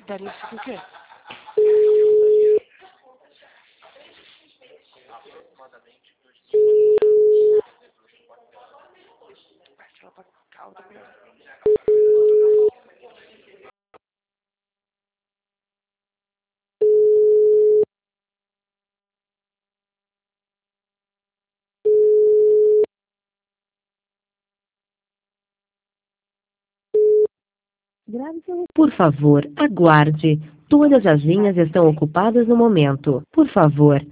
Daria isso o quê? Parte ela pra calda, meu. Por favor, aguarde. Todas as linhas estão ocupadas no momento. Por favor,